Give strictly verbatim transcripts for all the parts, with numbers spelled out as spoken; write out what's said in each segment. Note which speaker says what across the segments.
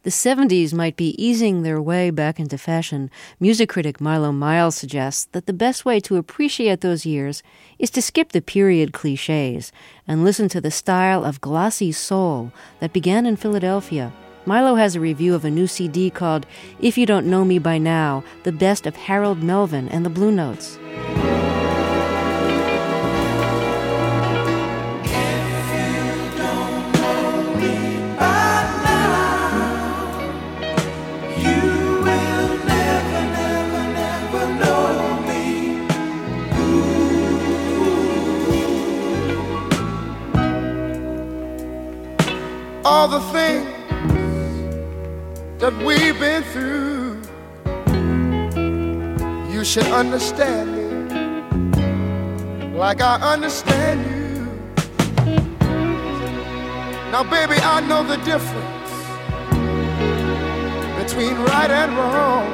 Speaker 1: The seventies might be easing their way back into fashion. Music critic Milo Miles suggests that the best way to appreciate those years is to skip the period cliches and listen to the style of glossy soul that began in Philadelphia. Milo has a review of a new C D called If You Don't Know Me By Now, the best of Harold Melvin and the Blue Notes.
Speaker 2: All the things that we've been through, you should understand me like I understand you. Now, baby, I know the difference between right and wrong.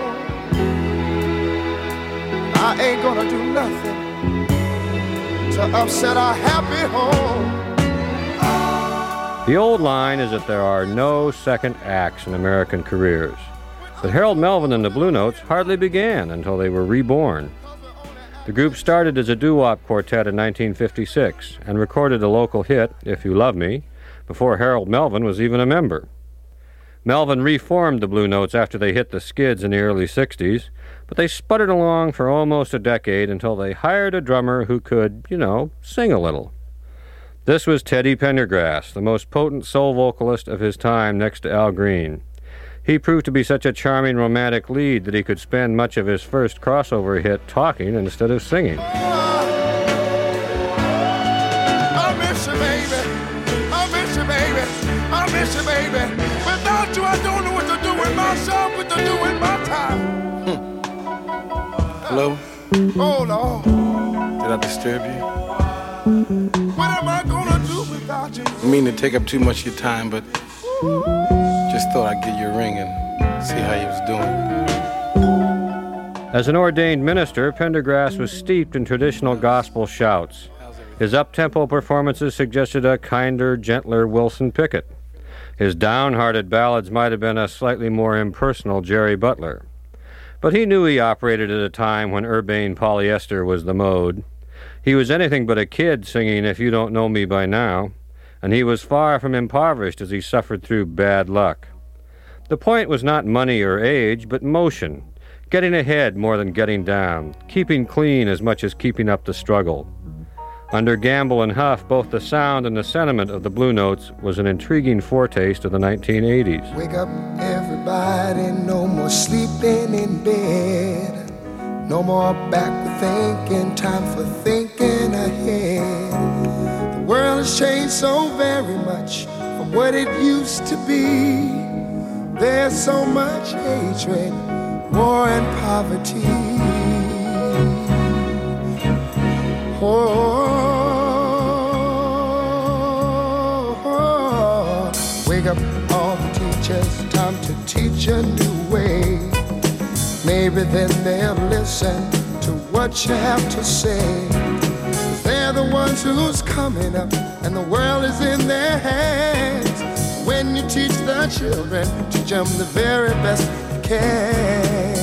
Speaker 2: I ain't gonna do nothing to upset our happy home.
Speaker 3: The old line is that there are no second acts in American careers. But Harold Melvin and the Blue Notes hardly began until they were reborn. The group started as a doo-wop quartet in nineteen fifty-six and recorded a local hit, If You Love Me, before Harold Melvin was even a member. Melvin reformed the Blue Notes after they hit the skids in the early sixties, but they sputtered along for almost a decade until they hired a drummer who could, you know, sing a little. This was Teddy Pendergrass, the most potent soul vocalist of his time next to Al Green. He proved to be such a charming romantic lead that he could spend much of his first crossover hit talking instead of singing.
Speaker 2: I miss you, baby. I miss you, baby. I miss you, baby. Without you, I don't know what to do with myself, what to do with my time.
Speaker 4: Hmm. Hello?
Speaker 2: Oh, Lord.
Speaker 4: Did I disturb you?
Speaker 2: What am I gonna do without you?
Speaker 4: I mean to take up too much of your time, but just thought I'd give you a ring and see how you was doing.
Speaker 3: As an ordained minister, Pendergrass was steeped in traditional gospel shouts. His up-tempo performances suggested a kinder, gentler Wilson Pickett. His downhearted ballads might have been a slightly more impersonal Jerry Butler. But he knew he operated at a time when urbane polyester was the mode. He was anything but a kid singing If You Don't Know Me By Now, and he was far from impoverished as he suffered through bad luck. The point was not money or age, but motion, getting ahead more than getting down, keeping clean as much as keeping up the struggle. Under Gamble and Huff, both the sound and the sentiment of the Blue Notes was an intriguing foretaste of the nineteen eighties.
Speaker 2: Wake up, everybody, no more sleeping in bed. No more backward thinking, time for thinking ahead. The world has changed so very much from what it used to be. There's so much hatred, war and poverty. Oh, oh, oh. Wake up all the teachers, time to teach a new way. Maybe then they'll listen to what you have to say. They're the ones who's coming up, and the world is in their hands. When you teach the children, teach them the very best you can.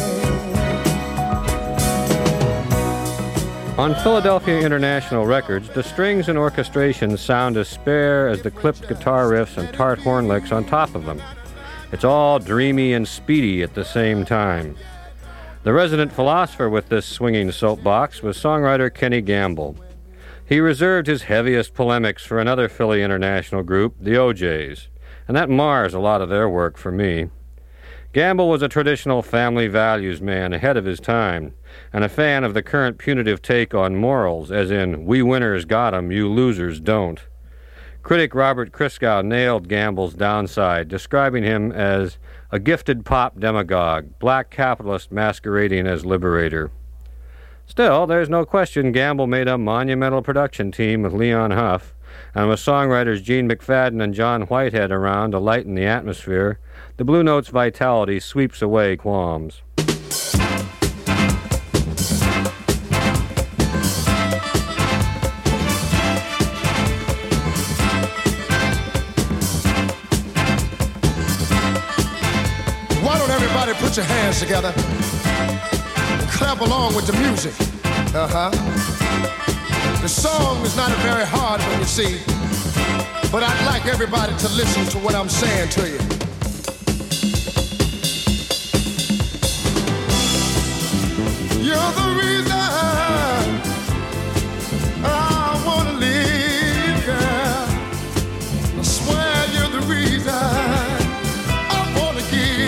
Speaker 3: On Philadelphia International Records, the strings and orchestrations sound as spare as the clipped guitar riffs and tart horn licks on top of them. It's all dreamy and speedy at the same time. The resident philosopher with this swinging soapbox was songwriter Kenny Gamble. He reserved his heaviest polemics for another Philly international group, the O Js, and that mars a lot of their work for me. Gamble was a traditional family values man ahead of his time, and a fan of the current punitive take on morals, as in, we winners got 'em, you losers don't. Critic Robert Christgau nailed Gamble's downside, describing him as a gifted pop demagogue, black capitalist masquerading as liberator. Still, there's no question Gamble made a monumental production team with Leon Huff, and with songwriters Gene McFadden and John Whitehead around to lighten the atmosphere, the Blue Notes' vitality sweeps away qualms.
Speaker 2: Why don't everybody put your hands together and clap along with the music? Uh-huh. The song is not a very hard one, you see, but I'd like everybody to listen to what I'm saying to you. You're the reason I wanna live, girl. I swear you're the reason I wanna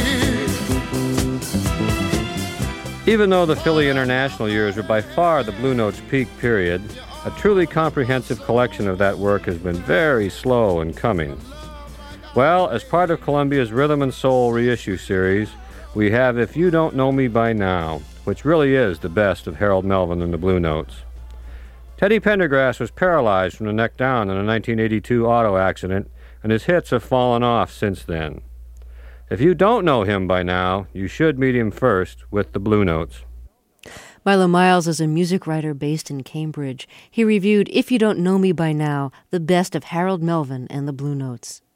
Speaker 2: give.
Speaker 3: Even though the Philly International years were by far the Blue Notes' peak period, a truly comprehensive collection of that work has been very slow in coming. Well, as part of Columbia's Rhythm and Soul reissue series, we have If You Don't Know Me By Now, which really is the best of Harold Melvin and the Blue Notes. Teddy Pendergrass was paralyzed from the neck down in a nineteen eighty-two auto accident, and his hits have fallen off since then. If you don't know him by now, you should meet him first with the Blue Notes.
Speaker 1: Milo Miles is a music writer based in Cambridge. He reviewed If You Don't Know Me By Now, the best of Harold Melvin and the Blue Notes.